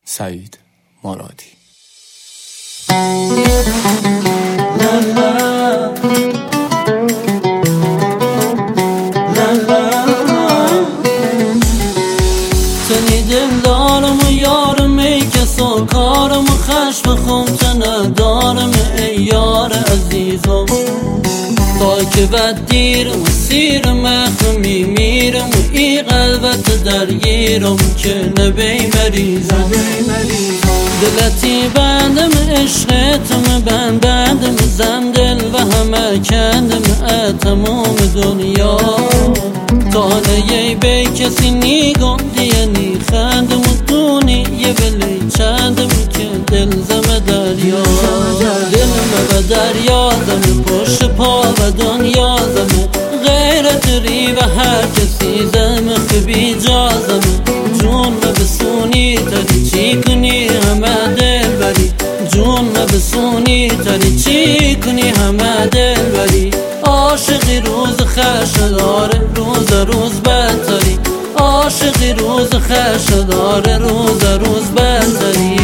سعید مرادی. تنی دلدارم و یارم ای کسا کارم و خشم خم تنه دارم ای یار عزیزم. تا که بد دیرم و سیر مخمی میرم و ای قلبت درگیرم که نبی مریضم. دلتی بندم عشقتم بندم زن دل و همه کندم تمام دنیا. تا نیه بی کسی نیگم دیه نی خندم و دونی یه بلی چندم که دل زم دریا. دلم به دریا زم پشت پا و دنیا زم غیرت ری و هر کسی زم خبی جا زم. جون بسونی تری چی کنی همه دل بری. جون بسونی تری چی کنی همه دل بری. عاشقی روز خش داره روز بهتری. عاشقی روز خش داره روز بهتری.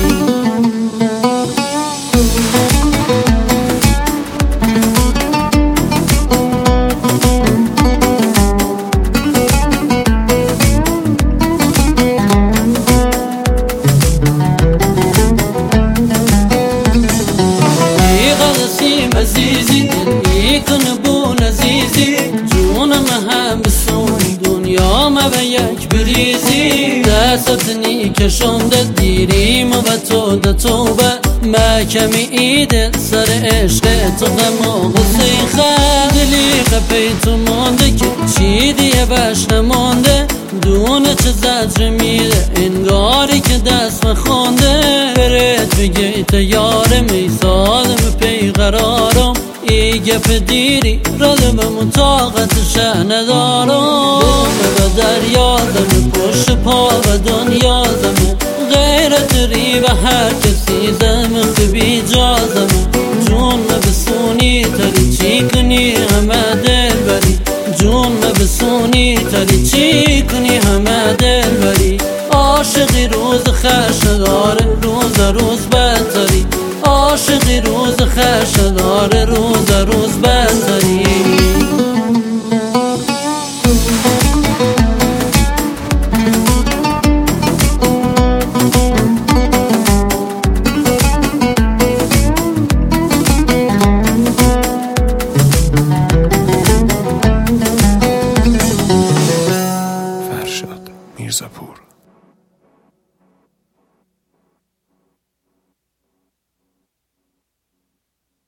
عزیزی دلی کن بون عزیزی جونم هم بسون دنیا ما به یک بریزی. دستت نی کشنده دیریم و تو ده توبه محکمی ایده سر عشق تو غم و غصه خد. دلی قپی تو مانده که چی دیه بش نمانده. دونه چه زجر میده انگاری که دست مخونده. برد بگه ایتا یارم ای سالم پی قرارم. ای گپ دیری رالم مطاقت شه ندارم. دلم به دریا زم پشت پا و دنیا زم غیرت ری و هر کسی زم خبی جا زم. جون بسونی تری چی کنی همه دل بری. جون بسونی تری چی کنی همه دل بری. عاشقی روز خش داره روز